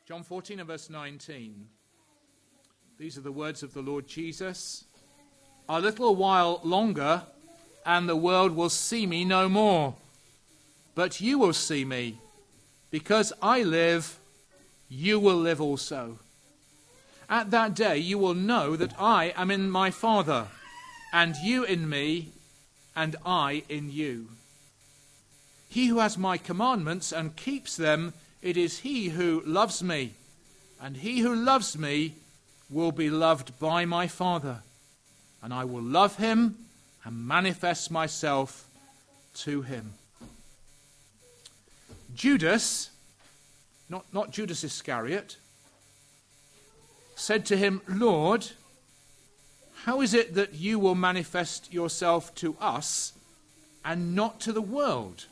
John 14 and verse 19. These are the words of the Lord Jesus. A little while longer, and the world will see me no more. But you will see me. Because I live, you will live also. At that day you will know that I am in my Father, and you in me, and I in you. He who has my commandments and keeps them, it is he who loves me, and he who loves me will be loved by my Father, and I will love him and manifest myself to him. Judas, not Judas Iscariot, said to him, Lord, how is it that you will manifest yourself to us and not to the world?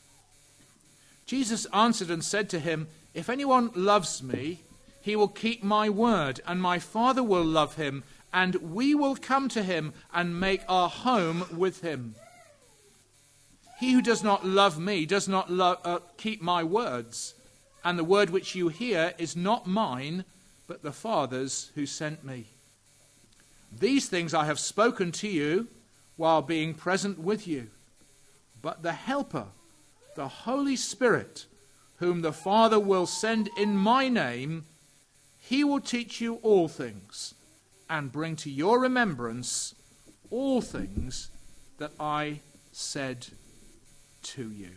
Jesus answered and said to him, if anyone loves me, he will keep my word, and my Father will love him, and we will come to him and make our home with him. He who does not love me does not keep my words, and the word which you hear is not mine, but the Father's who sent me. These things I have spoken to you while being present with you. But the Helper, the Holy Spirit, whom the Father will send in my name, he will teach you all things and bring to your remembrance all things that I said to you.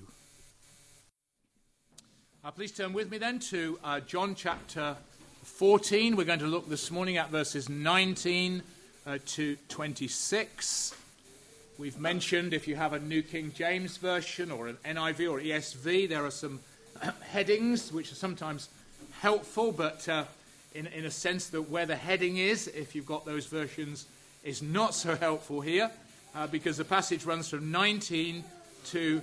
Please turn with me then to John chapter 14. We're going to look this morning at verses 19 to 26. We've mentioned, if you have a New King James Version or an NIV or ESV, there are some headings which are sometimes helpful, but in a sense that where the heading is, if you've got those versions, is not so helpful here, because the passage runs from 19 to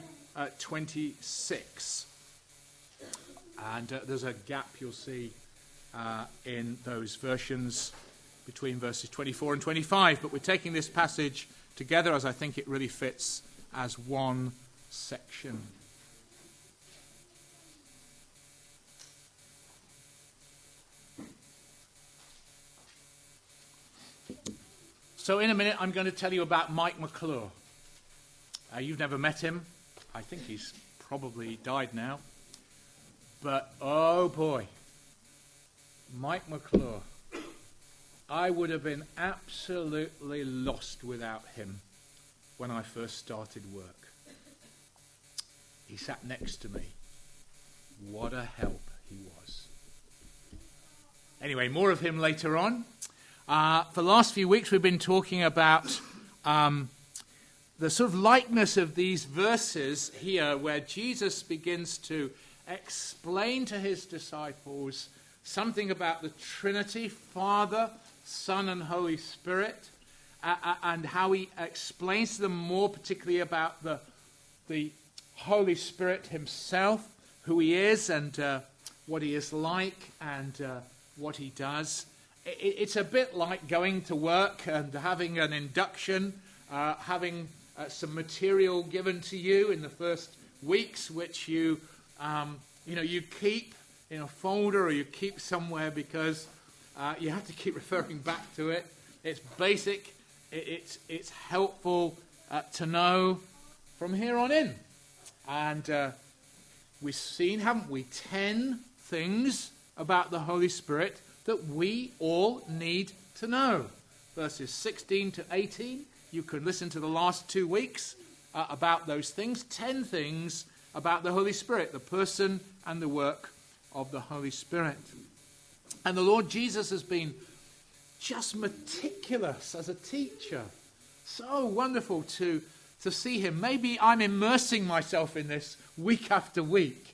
26. And there's a gap you'll see in those versions between verses 24 and 25. But we're taking this passage together as I think it really fits as one section. So in a minute I'm going to tell you about Mike McClure. You've never met him. I think he's probably died now. But oh boy, Mike McClure. I would have been absolutely lost without him when I first started work. He sat next to me. What a help he was. Anyway, more of him later on. For the last few weeks we've been talking about the sort of likeness of these verses here where Jesus begins to explain to his disciples something about the Trinity, Father, Son, and Holy Spirit, and how he explains to them more particularly about the Holy Spirit himself, who he is and what he is like and what he does. It's a bit like going to work and having an induction, having some material given to you in the first weeks, which you keep in a folder or you keep somewhere because you have to keep referring back to it. It's basic. It's helpful to know from here on in. And we've seen, haven't we, 10 things about the Holy Spirit that we all need to know. Verses 16 to 18. You can listen to the last 2 weeks about those things. 10 things about the Holy Spirit, the person and the work of the Holy Spirit. And the Lord Jesus has been just meticulous as a teacher. So wonderful to see him. Maybe I'm immersing myself in this week after week.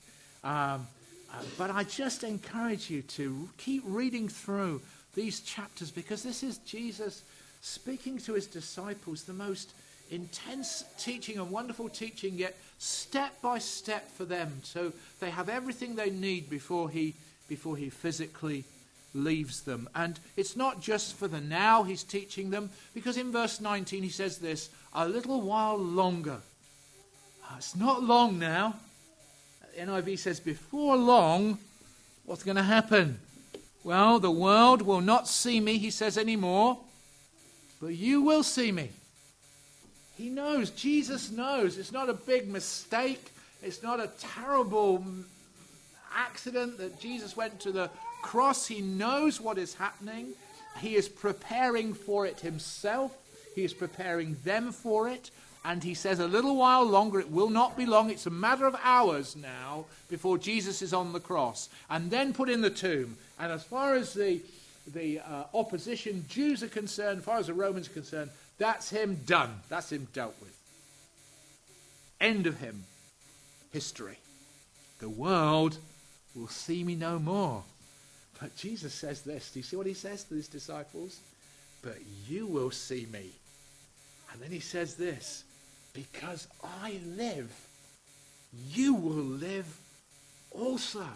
But I just encourage you to keep reading through these chapters because this is Jesus speaking to his disciples, the most intense teaching and wonderful teaching, yet step by step for them. So they have everything they need before he physically leaves them. And it's not just for the now he's teaching them, because in verse 19 he says this, a little while longer. It's not long now. NIV says before long What's going to happen? Well, the world will not see me, he says, anymore, but you will see me. He knows, Jesus knows. It's not a big mistake. It's not a terrible accident that Jesus went to the cross. He knows what is happening. He is preparing for it himself. He is preparing them for it. And he says a little while longer, it will not be long. It's a matter of hours now before Jesus is on the cross and then put in the tomb. And as far as the opposition Jews are concerned, as far as the Romans are concerned, that's him done. That's him dealt with. End of him. History. The world will see me no more. But Jesus says this. Do you see what he says to his disciples? But you will see me. And then he says this. Because I live, you will live also.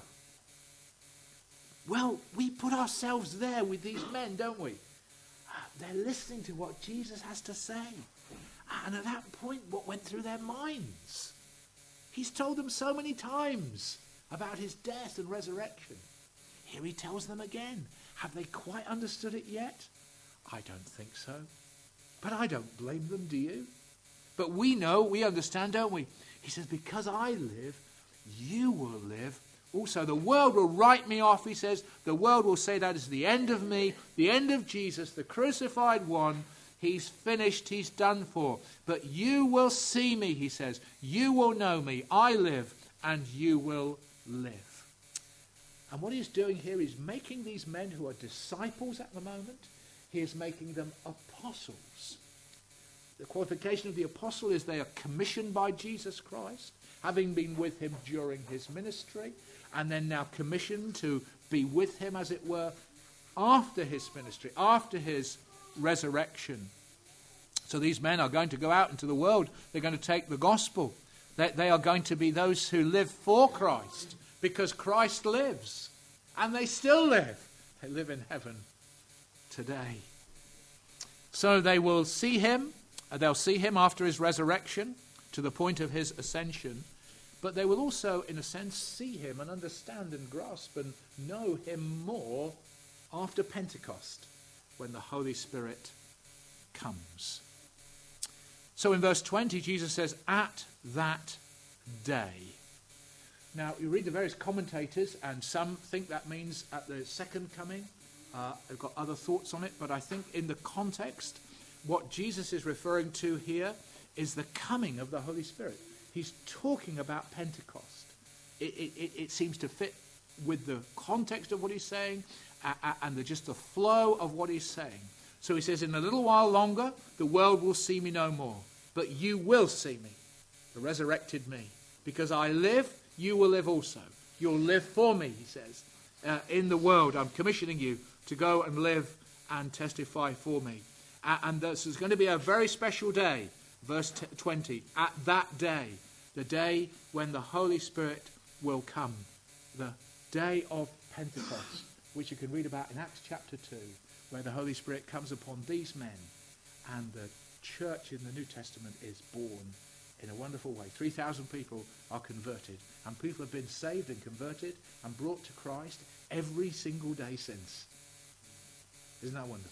Well, we put ourselves there with these men, don't we? They're listening to what Jesus has to say. And at that point, what went through their minds? He's told them so many times about his death and resurrection. Here he tells them again. Have they quite understood it yet? I don't think so. But I don't blame them, do you? But we know, we understand, don't we? He says, because I live, you will live also. The world will write me off, he says. The world will say that is the end of me, the end of Jesus, the crucified one. He's finished, he's done for. But you will see me, he says. You will know me. I live, and you will live. And what he's doing here is making these men who are disciples at the moment, he is making them apostles. The qualification of the apostle is they are commissioned by Jesus Christ, having been with him during his ministry, and then now commissioned to be with him, as it were, after his ministry, after his resurrection. So these men are going to go out into the world. They're going to take the gospel. They are going to be those who live for Christ, because Christ lives. And they still live. They live in heaven today. So they will see him. They'll see him after his resurrection to the point of his ascension. But they will also, in a sense, see him and understand and grasp and know him more after Pentecost, when the Holy Spirit comes. So in verse 20, Jesus says, at that day. Now, you read the various commentators, and some think that means at the second coming. I've got other thoughts on it, but I think in the context, what Jesus is referring to here is the coming of the Holy Spirit. He's talking about Pentecost. It seems to fit with the context of what he's saying and just the flow of what he's saying. So he says, in a little while longer, the world will see me no more. But you will see me, the resurrected me. Because I live, you will live also. You'll live for me, he says. In the world, I'm commissioning you to go and live and testify for me. And this is going to be a very special day. Verse 20, at that day, the day when the Holy Spirit will come, the day of Pentecost, which you can read about in Acts chapter 2, where the Holy Spirit comes upon these men, and the church in the New Testament is born in a wonderful way. 3,000 people are converted, and people have been saved and converted and brought to Christ every single day since. Isn't that wonderful?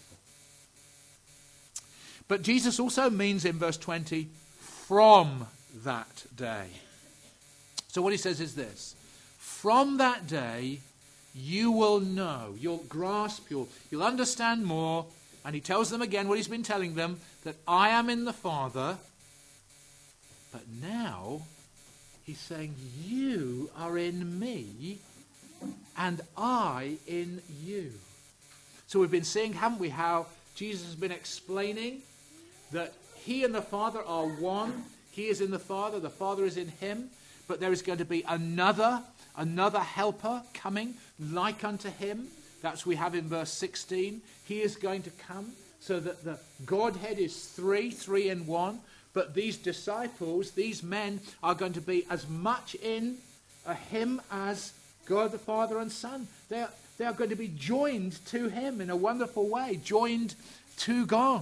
But Jesus also means in verse 20, from that day. So what he says is this. From that day, you will know, you'll grasp, you'll understand more. And he tells them again what he's been telling them, that I am in the Father. But now, he's saying, you are in me, and I in you. So we've been seeing, haven't we, how Jesus has been explaining that he and the Father are one. He is in the Father is in him. But there is going to be another helper coming like unto him. That's we have in verse 16. He is going to come so that the Godhead is three in one. But these disciples, these men, are going to be as much in him as God the Father and Son. They are going to be joined to him in a wonderful way, joined to God.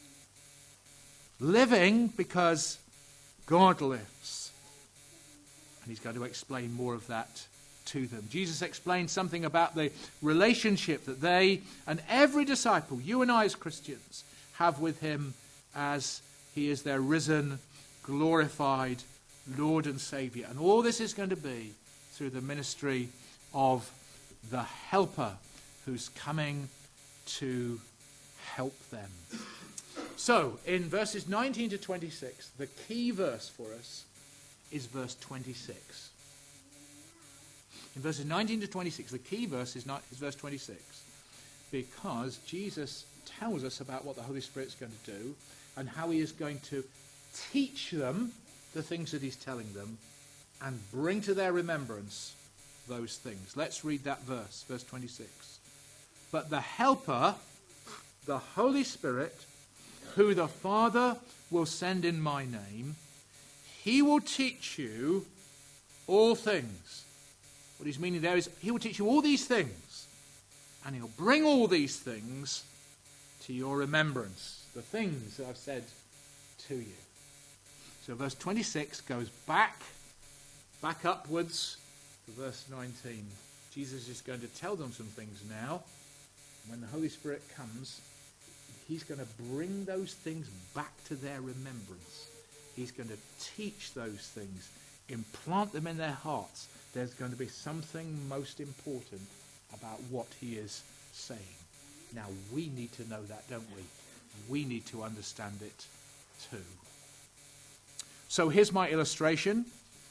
Living because God lives. And he's going to explain more of that to them. Jesus explained something about the relationship that they and every disciple, you and I as Christians, have with him as he is their risen, glorified Lord and Saviour. And all this is going to be through the ministry of the Helper who's coming to help them. So, in verses 19 to 26, the key verse for us is verse 26. In verses 19 to 26, the key verse is verse 26, because Jesus tells us about what the Holy Spirit's going to do and how he is going to teach them the things that he's telling them and bring to their remembrance those things. Let's read that verse 26. But the Helper, the Holy Spirit, who the Father will send in my name, he will teach you all things. What he's meaning there is he will teach you all these things, and he'll bring all these things to your remembrance, the things that I've said to you. So verse 26 goes back upwards to verse 19. Jesus is going to tell them some things now. When the Holy Spirit comes, he's going to bring those things back to their remembrance. He's going to teach those things, implant them in their hearts. There's going to be something most important about what he is saying. Now, we need to know that, don't we? We need to understand it too. So here's my illustration,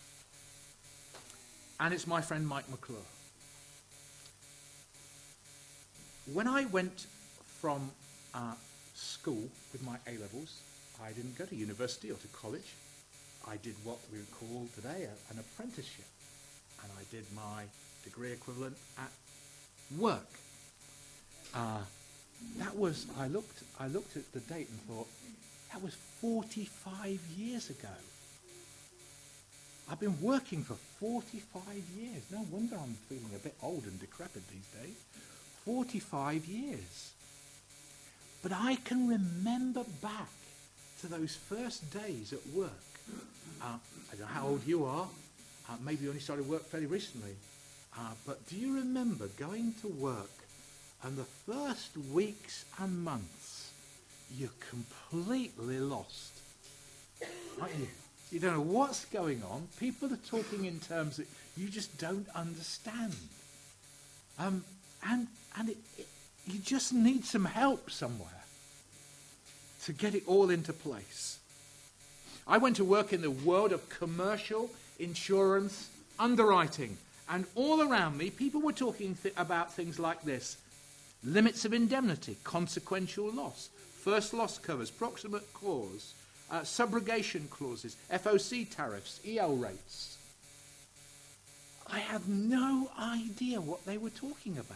and it's my friend Mike McClure. When I went from school with my A-levels, I didn't go to university or to college. I did what we would call today an apprenticeship, and I did my degree equivalent at work. I looked at the date and thought, that was 45 years ago. I've been working for 45 years. No wonder I'm feeling a bit old and decrepit these days. 45 years. But I can remember back to those first days at work. I don't know how old you are. Maybe you only started work fairly recently. But do you remember going to work and the first weeks and months, you're completely lost, aren't you? You don't know what's going on. People are talking in terms that you just don't understand. You just need some help somewhere to get it all into place. I went to work in the world of commercial insurance underwriting, and all around me, people were talking about things like this: limits of indemnity, consequential loss, first loss covers, proximate cause, subrogation clauses, FOC tariffs, EL rates. I had no idea what they were talking about.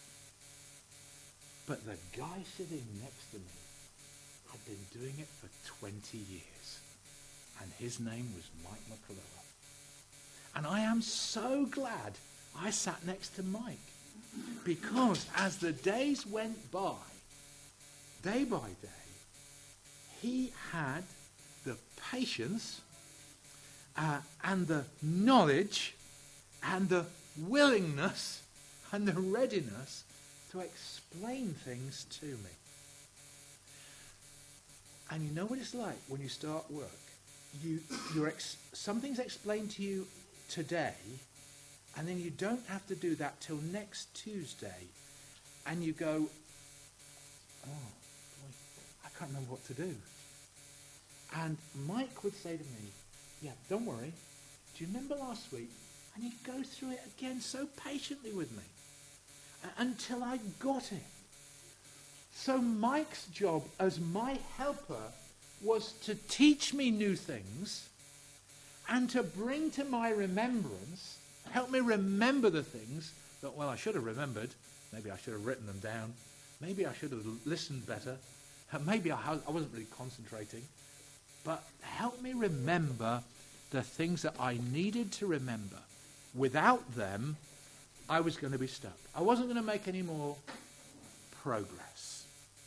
But the guy sitting next to me had been doing it for 20 years. And his name was Mike McClure. And I am so glad I sat next to Mike. Because as the days went by, day by day, he had the patience and the knowledge and the willingness and the readiness to explain things to me. And you know what it's like when you start work? Something's explained to you today, and then you don't have to do that till next Tuesday, and you go, oh, boy, I can't remember what to do. And Mike would say to me, yeah, don't worry, do you remember last week? And he'd go through it again so patiently with me until I got it. So Mike's job as my helper was to teach me new things and to bring to my remembrance, help me remember the things that, well, I should have remembered. Maybe I should have written them down. Maybe I should have listened better. Maybe I wasn't really concentrating. But help me remember the things that I needed to remember. Without them, I was going to be stuck. I wasn't going to make any more progress.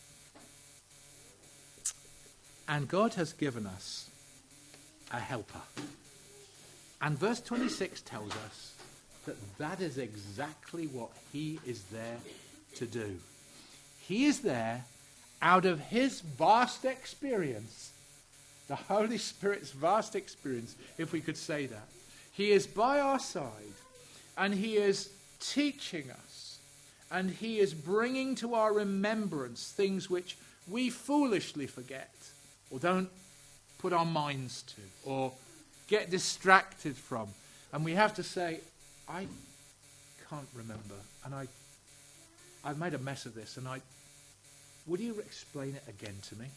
And God has given us a helper. And verse 26 tells us that is exactly what he is there to do. He is there out of his vast experience, the Holy Spirit's vast experience, if we could say that. He is by our side, and he is teaching us, and he is bringing to our remembrance things which we foolishly forget, or don't put our minds to, or get distracted from. And we have to say, I can't remember, and I've made a mess of this, and would you explain it again to me?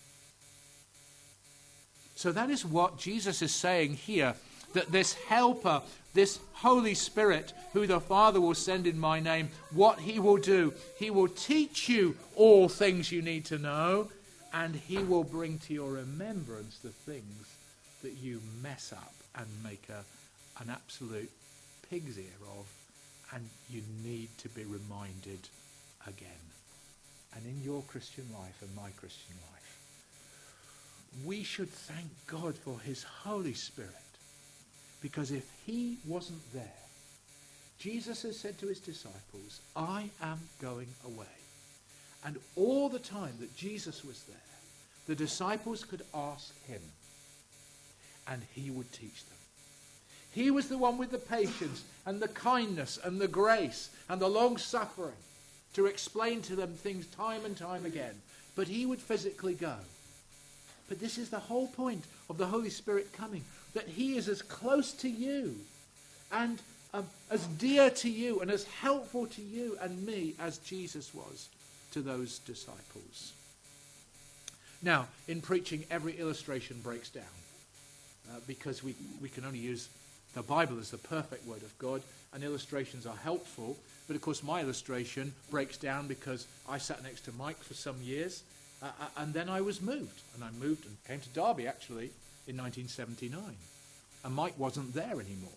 So that is what Jesus is saying here, that this helper, this Holy Spirit, who the Father will send in my name, what he will do, he will teach you all things you need to know, and he will bring to your remembrance the things that you mess up and make an absolute pig's ear of, and you need to be reminded again. And in your Christian life and my Christian life, we should thank God for his Holy Spirit, because if he wasn't there, Jesus has said to his disciples, I am going away. And all the time that Jesus was there, the disciples could ask him, and he would teach them. He was the one with the patience and the kindness and the grace and the long-suffering to explain to them things time and time again. But he would physically go. But this is the whole point of the Holy Spirit coming, that he is as close to you and as dear to you and as helpful to you and me as Jesus was to those disciples. Now, in preaching, every illustration breaks down because we can only use the Bible as the perfect word of God, and illustrations are helpful. But of course, my illustration breaks down because I sat next to Mike for some years, and then I was moved. And I moved and came to Derby, actually, in 1979. And Mike wasn't there anymore.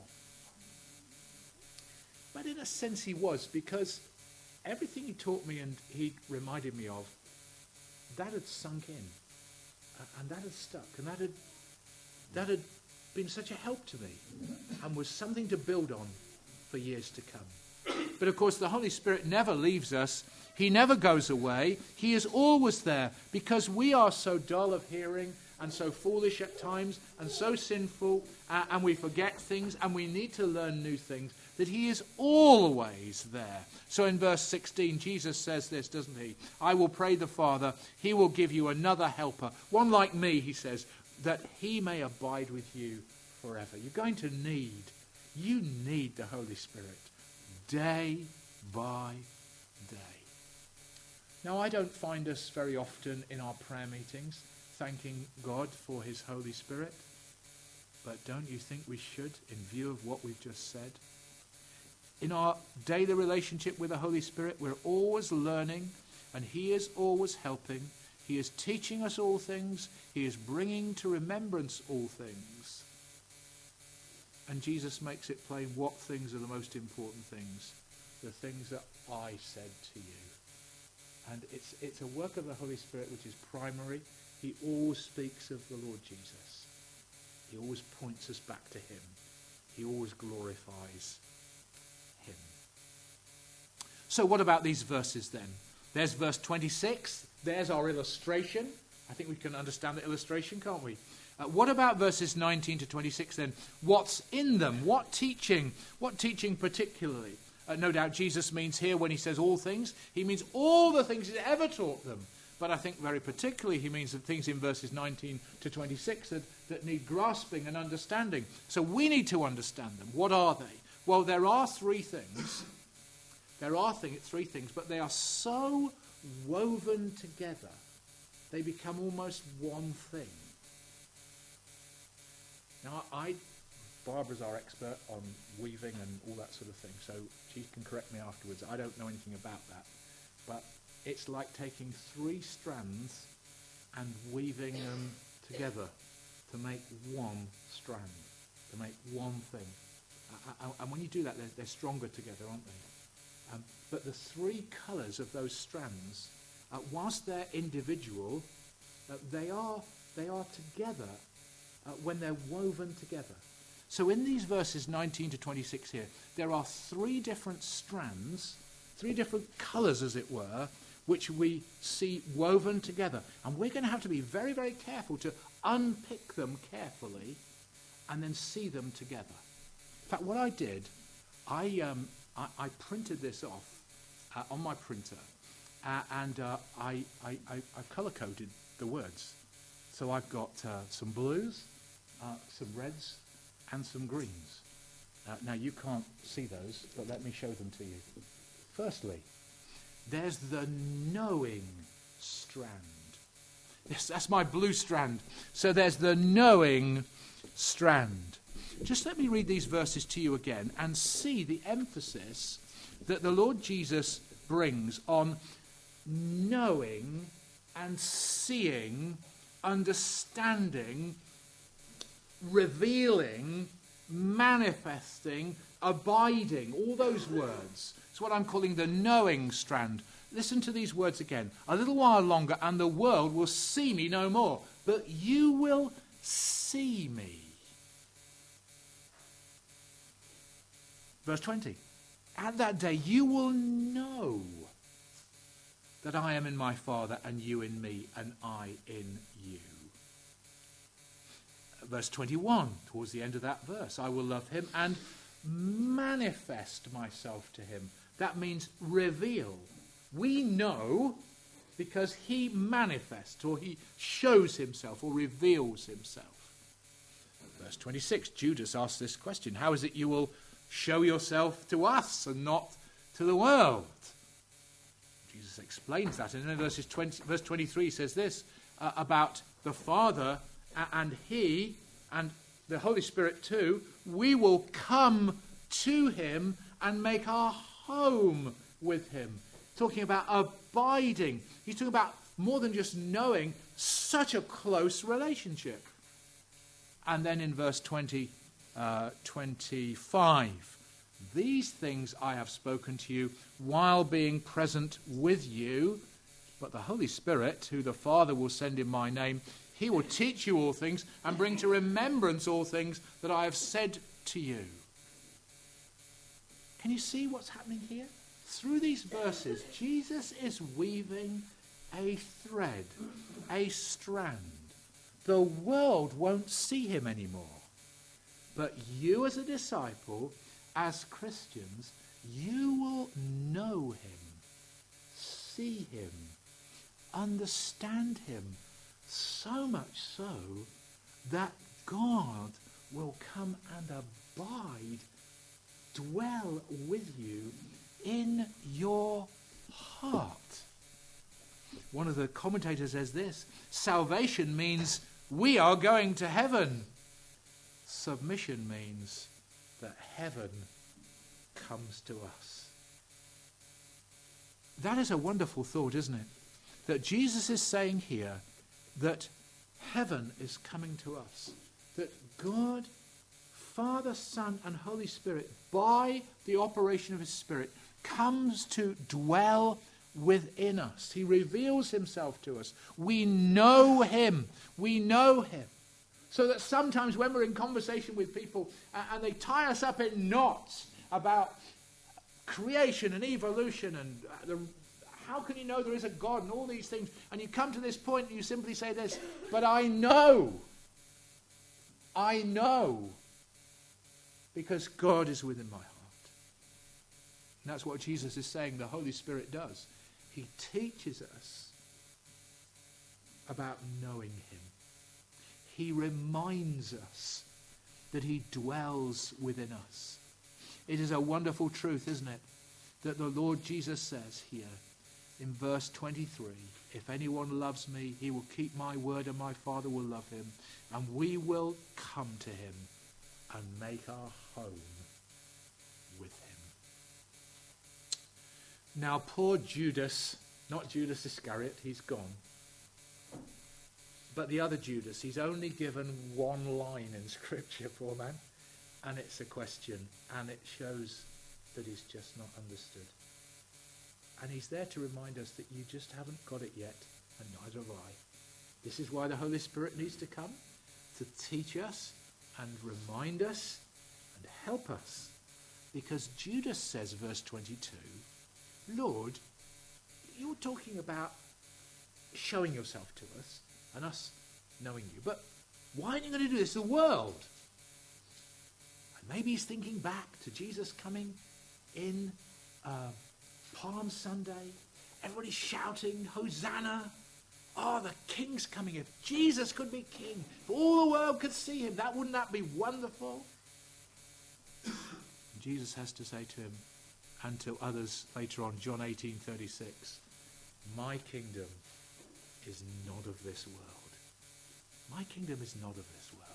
But in a sense he was, because everything he taught me and he reminded me of, that had sunk in. And that had stuck. And that had been such a help to me and was something to build on for years to come. But of course, the Holy Spirit never leaves us. He never goes away. He is always there, because we are so dull of hearing and so foolish at times and so sinful, and we forget things and we need to learn new things, that he is always there. So in verse 16, Jesus says this, doesn't he? I will pray the Father, he will give you another helper, one like me, he says, that he may abide with you forever. You're going to need the Holy Spirit day by day. Now, I don't find us very often in our prayer meetings thanking God for his Holy Spirit, but don't you think we should, in view of what we've just said? In our daily relationship with the Holy Spirit, we're always learning, and he is always helping. He is teaching us all things. He is bringing to remembrance all things. And Jesus makes it plain what things are the most important things. The things that I said to you. And it's a work of the Holy Spirit which is primary. He always speaks of the Lord Jesus. He always points us back to him. He always glorifies him. So what about these verses then? There's verse 26. There's our illustration. I think we can understand the illustration, can't we? What about verses 19 to 26 then? What's in them? What teaching? What teaching particularly? No doubt Jesus means here, when he says all things, he means all the things he's ever taught them. But I think very particularly he means the things in verses 19 to 26 that need grasping and understanding. So we need to understand them. What are they? Well, there are three things. Three things, but they are so woven together, they become almost one thing. Now, Barbara's our expert on weaving and all that sort of thing, so she can correct me afterwards. I don't know anything about that. But it's like taking three strands and weaving them together to make one strand, to make one thing. And when you do that, they're stronger together, aren't they? But the three colours of those strands, whilst they're individual, they are together when they're woven together. So in these verses 19 to 26 here, there are three different strands, three different colours, as it were, which we see woven together. And we're going to have to be very, very careful to unpick them carefully and then see them together. In fact, what I did, I printed this off on my printer, and I colour-coded the words. So I've got some blues, some reds, and some greens. Now, you can't see those, but let me show them to you. Firstly, there's the knowing strand. Yes, that's my blue strand. So there's the knowing strand. Just let me read these verses to you again and see the emphasis that the Lord Jesus brings on knowing and seeing, understanding, revealing, manifesting, abiding, all those words. It's what I'm calling the knowing strand. Listen to these words again. A little while longer and the world will see me no more, but you will see me. Verse 20. At that day you will know that I am in my Father and you in me and I in you. Verse 21, towards the end of that verse, I will love him and manifest myself to him. That means reveal. We know because he manifests, or he shows himself, or reveals himself. Verse 26, Judas asks this question, how is it you will show yourself to us and not to the world? Jesus explains that. And in verse 23 says this about the Father and he and the Holy Spirit too. We will come to him and make our home with him. Talking about abiding. He's talking about more than just knowing, such a close relationship. And then in verse 25, these things I have spoken to you while being present with you, but the Holy Spirit, who the Father will send in my name, he will teach you all things and bring to remembrance all things that I have said to you. Can you see what's happening here? Through these verses, Jesus is weaving a thread, a strand. The world won't see him anymore. But you as a disciple, as Christians, you will know him, see him, understand him, so much so that God will come and abide, dwell with you in your heart. One of the commentators says this, salvation means we are going to heaven. Submission means that heaven comes to us. That is a wonderful thought, isn't it? That Jesus is saying here that heaven is coming to us. That God, Father, Son, and Holy Spirit, by the operation of his Spirit, comes to dwell within us. He reveals himself to us. We know him. We know him. So that sometimes when we're in conversation with people and they tie us up in knots about creation and evolution and how can you know there is a God and all these things, and you come to this point and you simply say this, but I know, because God is within my heart. And that's what Jesus is saying the Holy Spirit does. He teaches us about knowing him. He reminds us that he dwells within us. It is a wonderful truth, isn't it, that the Lord Jesus says here in verse 23, if anyone loves me, he will keep my word and my Father will love him, and we will come to him and make our home with him. Now poor Judas, not Judas Iscariot, he's gone. But the other Judas, he's only given one line in Scripture, poor man. And it's a question, and it shows that he's just not understood. And he's there to remind us that you just haven't got it yet, and neither have I. This is why the Holy Spirit needs to come, to teach us and remind us and help us. Because Judas says, verse 22, Lord, you're talking about showing yourself to us and us knowing you. But why are you going to do this? The world. And maybe he's thinking back to Jesus coming in Palm Sunday. Everybody's shouting, Hosanna. Oh, the king's coming. If Jesus could be king, if all the world could see him, wouldn't that be wonderful? And Jesus has to say to him and to others later on, John 18:36, my kingdom is not of this world. My kingdom is not of this world.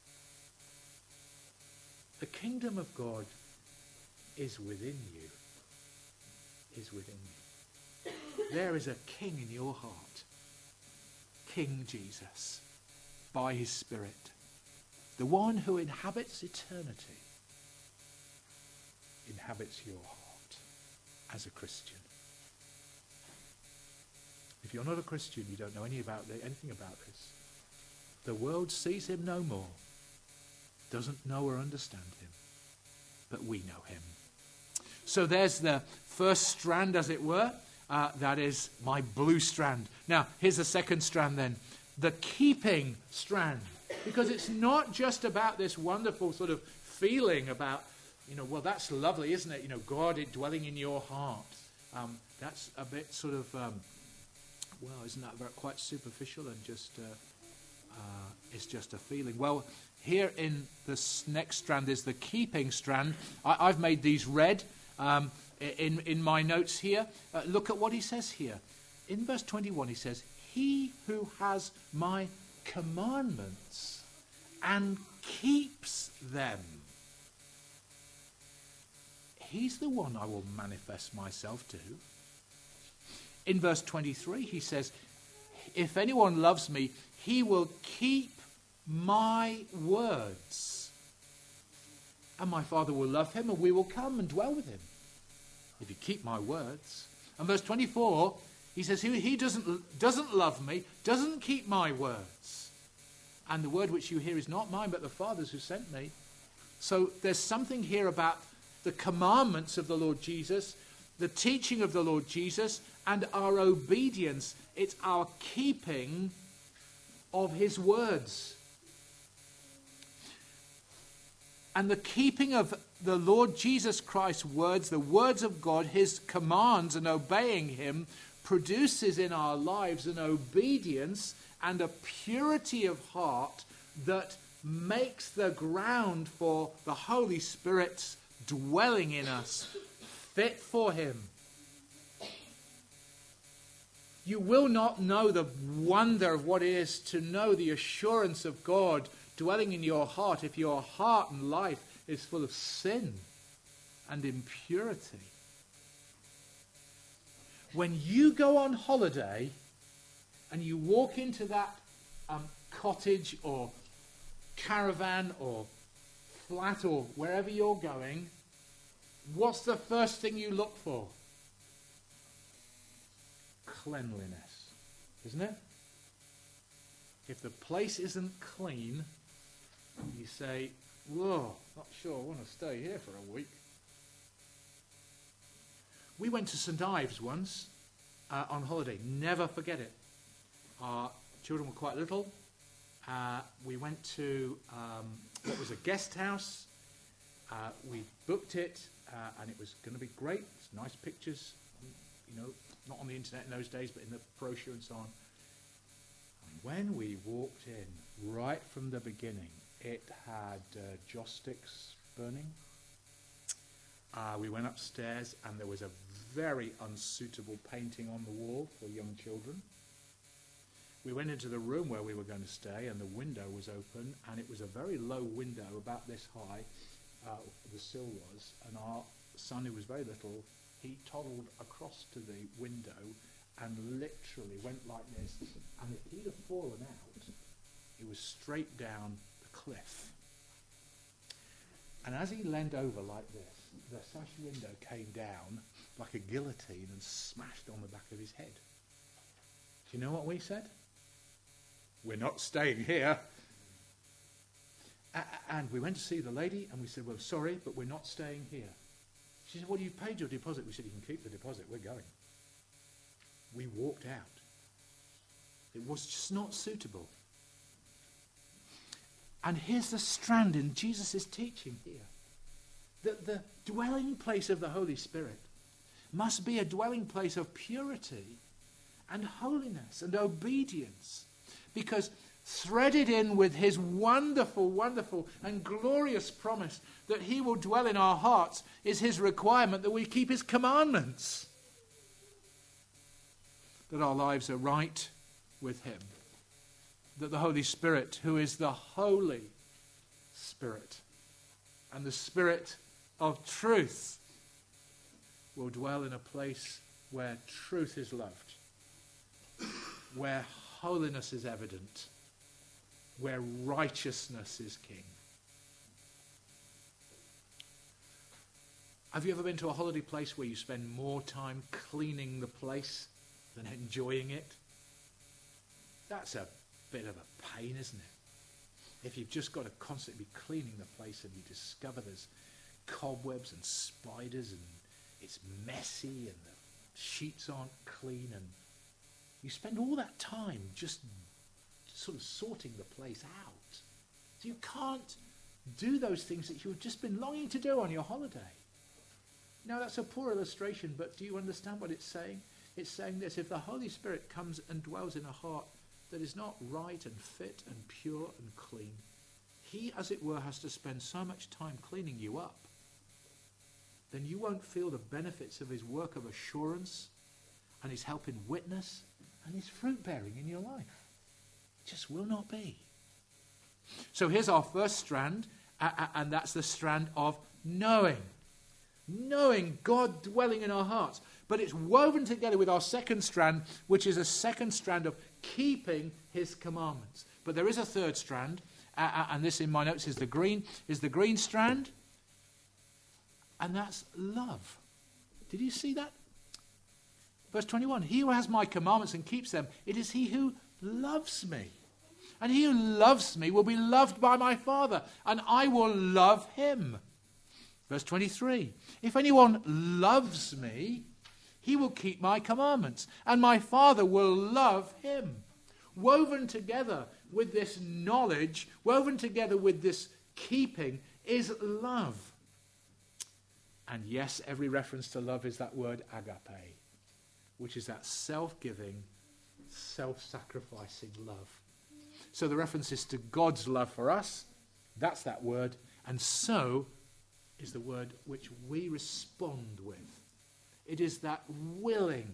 The kingdom of God is within you. Is within you. There is a king in your heart. King Jesus, by his Spirit. The one who inhabits eternity inhabits your heart as a Christian. If you're not a Christian, you don't know anything about this. The world sees him no more, doesn't know or understand him, but we know him. So there's the first strand, as it were. That is my blue strand. Now, here's the second strand then. The keeping strand. Because it's not just about this wonderful sort of feeling about, well, that's lovely, isn't it? God dwelling in your heart. That's a bit sort of, isn't that quite superficial and just, it's just a feeling. Well, here in this next strand is the keeping strand. I've made these red. In my notes here, look at what he says here. In verse 21 he says, he who has my commandments and keeps them, he's the one I will manifest myself to. In verse 23 he says, if anyone loves me, he will keep my words. And my Father will love him, and we will come and dwell with him. If you keep my words. And verse 24, he says, he doesn't love me, doesn't keep my words. And the word which you hear is not mine, but the Father's who sent me. So there's something here about the commandments of the Lord Jesus, the teaching of the Lord Jesus, and our obedience. It's our keeping of his words. And the keeping of the Lord Jesus Christ's words, the words of God, his commands, and obeying him produces in our lives an obedience and a purity of heart that makes the ground for the Holy Spirit's dwelling in us fit for him. You will not know the wonder of what it is to know the assurance of God dwelling in your heart if your heart and life is full of sin and impurity. When you go on holiday and you walk into that cottage or caravan or flat or wherever you're going, what's the first thing you look for? Cleanliness, isn't it? If the place isn't clean, you say, whoa, not sure I want to stay here for a week. We went to St Ives once on holiday. Never forget it. Our children were quite little. We went to what was a guest house. We booked it, and it was going to be great. It's nice pictures, not on the internet in those days, but in the brochure and so on. And when we walked in, right from the beginning, it had joss sticks burning. We went upstairs and there was a very unsuitable painting on the wall for young children. We went into the room where we were going to stay and the window was open, and it was a very low window, about this high, the sill was, and our son, who was very little, he toddled across to the window and literally went like this, and if he'd have fallen out, it was straight down the cliff. And as he leant over like this, the sash window came down like a guillotine and smashed on the back of his head. Do you know what we said? We're not staying here. And we went to see the lady, and we said, well, sorry, but we're not staying here. She said, well, you paid your deposit. We said, you can keep the deposit. We're going. We walked out. It was just not suitable. And here's the strand in Jesus' teaching here. That the dwelling place of the Holy Spirit must be a dwelling place of purity and holiness and obedience. Because threaded in with his wonderful, wonderful and glorious promise that he will dwell in our hearts is his requirement that we keep his commandments. That our lives are right with him. That the Holy Spirit, who is the Holy Spirit and the Spirit of truth, will dwell in a place where truth is loved, where holiness is evident, where righteousness is king. Have you ever been to a holiday place where you spend more time cleaning the place than enjoying it? That's a bit of a pain, isn't it? If you've just got to constantly be cleaning the place and you discover there's cobwebs and spiders and it's messy and the sheets aren't clean, and you spend all that time just sort of sorting the place out. So you can't do those things that you've just been longing to do on your holiday. Now, that's a poor illustration, but do you understand what it's saying? It's saying this: if the Holy Spirit comes and dwells in a heart that is not right and fit and pure and clean, he, as it were, has to spend so much time cleaning you up, then you won't feel the benefits of his work of assurance and his help in witness and his fruit bearing in your life. It just will not be. So here's our first strand, and that's the strand of knowing. Knowing God dwelling in our hearts. But it's woven together with our second strand, which is a second strand of keeping his commandments. But there is a third strand, and this in my notes is the green strand, and that's love. Did you see that? Verse 21, he who has my commandments and keeps them, it is he who loves me. And he who loves me will be loved by my Father, and I will love him. Verse 23, if anyone loves me, he will keep my commandments, and my Father will love him. Woven together with this knowledge, woven together with this keeping, is love. And yes, every reference to love is that word agape, which is that self-giving, self-sacrificing love. So the reference is to God's love for us. That's that word. And so is the word which we respond with. It is that willing,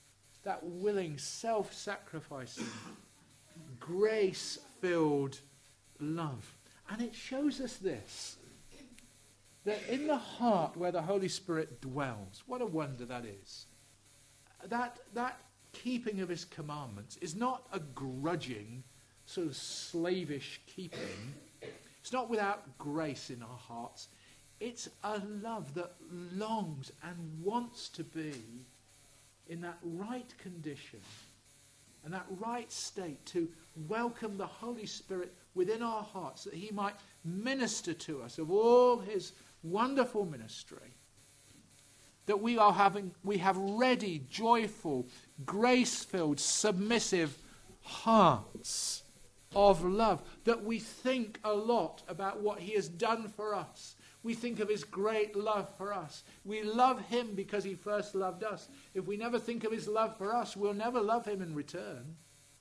self-sacrificing, grace-filled love. And it shows us this, that in the heart where the Holy Spirit dwells, what a wonder that is. That keeping of his commandments is not a grudging, sort of slavish keeping. It's not without grace in our hearts. It's a love that longs and wants to be in that right condition and that right state to welcome the Holy Spirit within our hearts, that he might minister to us of all his wonderful ministry. That we have ready, joyful, grace-filled, submissive hearts of love. That we think a lot about what he has done for us. We think of his great love for us. We love him because he first loved us. If we never think of his love for us, we'll never love him in return.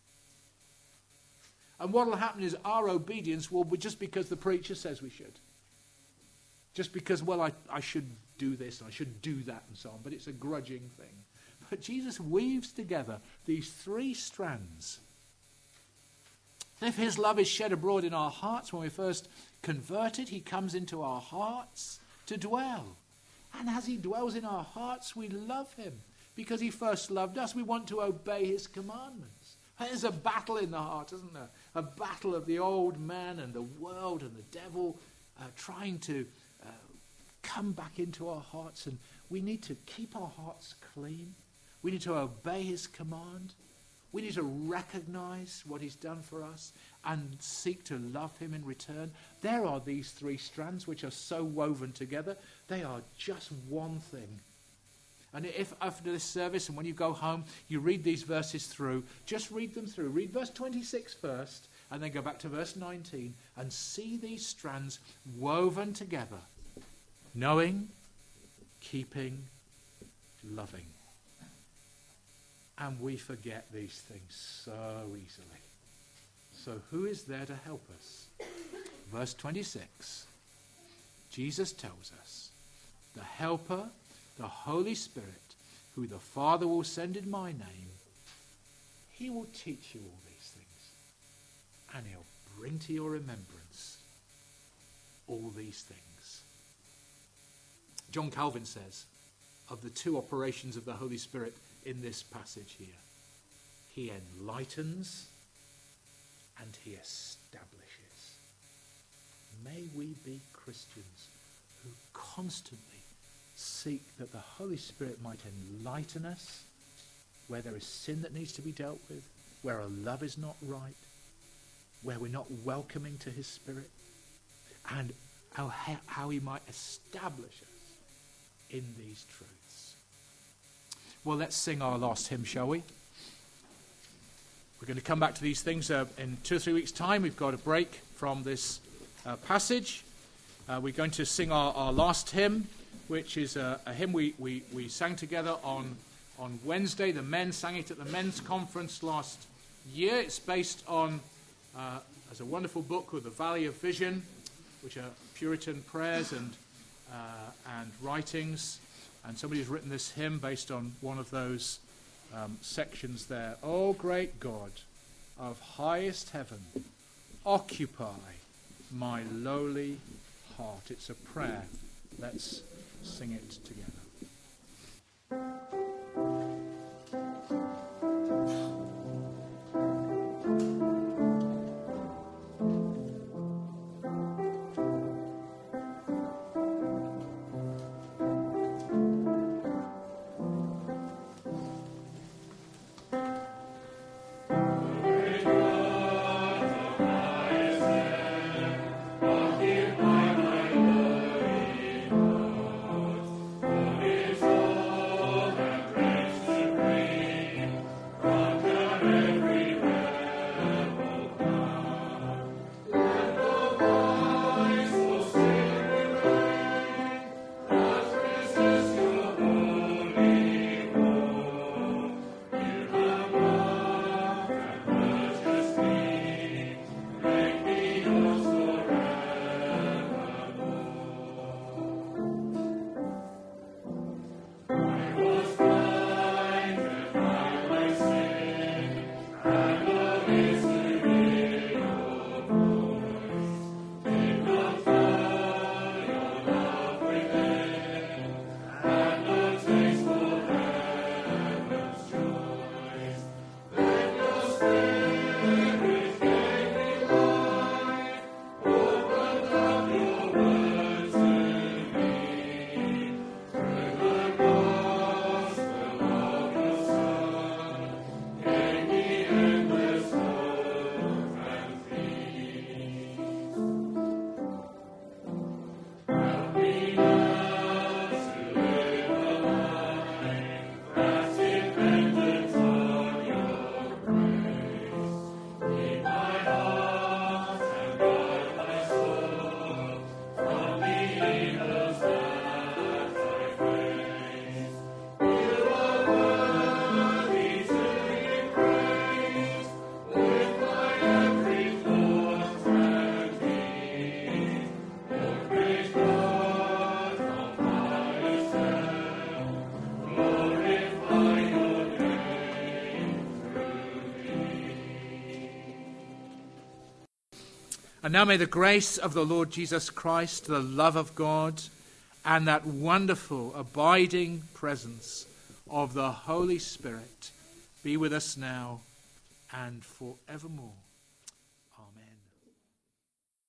And what will happen is our obedience will be just because the preacher says we should. Just because, well, I should do this, and I should do that, and so on. But it's a grudging thing. But Jesus weaves together these three strands. If his love is shed abroad in our hearts when we're first converted, he comes into our hearts to dwell. And as he dwells in our hearts, we love him because he first loved us. We want to obey his commandments. There's a battle in the heart, isn't there? A battle of the old man and the world and the devil trying to come back into our hearts. And we need to keep our hearts clean. We need to obey his command. We need to recognize what he's done for us and seek to love him in return. There are these three strands which are so woven together. They are just one thing. And if after this service and when you go home, you read these verses through, just read them through. Read verse 26 first, and then go back to verse 19 and see these strands woven together. Knowing, keeping, loving. And we forget these things so easily. So who is there to help us? Verse 26. Jesus tells us, the Helper, the Holy Spirit, who the Father will send in my name, he will teach you all these things. And he'll bring to your remembrance all these things. John Calvin says of the two operations of the Holy Spirit in this passage here, he enlightens and he establishes. May we be Christians who constantly seek that the Holy Spirit might enlighten us where there is sin that needs to be dealt with, where our love is not right, where we're not welcoming to his Spirit, and how he might establish us in these truths. Well, let's sing our last hymn, shall we? We're going to come back to these things in 2 or 3 weeks' time. We've got a break from this passage. We're going to sing our last hymn, which is a hymn we sang together on Wednesday. The men sang it at the men's conference last year. It's based on as a wonderful book called The Valley of Vision, which are Puritan prayers and writings. And somebody's written this hymn based on one of those sections there. O great God of highest heaven, occupy my lowly heart. It's a prayer. Let's sing it together. And now may the grace of the Lord Jesus Christ, the love of God, and that wonderful abiding presence of the Holy Spirit be with us now and forevermore.